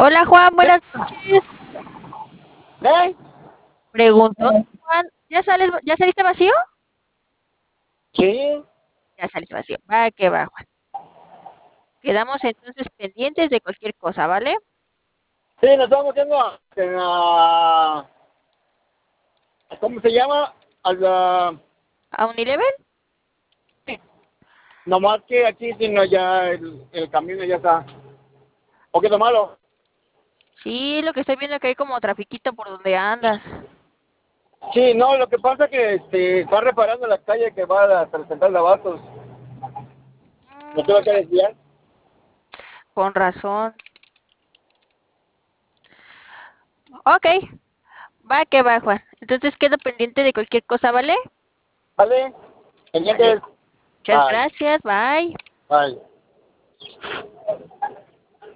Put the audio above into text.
Hola Juan, buenas noches. ¿Eh? Preguntó Juan, ¿ya saliste vacío? Sí, Ya saliste vacío. Va que va, Juan. Quedamos entonces pendientes de cualquier cosa, ¿vale? sí, nos estamos yendo ¿cómo se llama? A la, ¿A Unilever? nomás que aquí si no ya el camino ya está un poquito malo. Sí, lo que estoy viendo que hay como trafiquito por donde andas. Sí, no, lo que pasa es que está reparando la calle que va hasta el central de Abastos. Me tuve que desviar. Con razón. Ok, va que va, Juan. Entonces quedo pendiente de cualquier cosa, ¿vale? ¿Vale? Vale. Pendientes. Muchas Bye, gracias, bye. bye.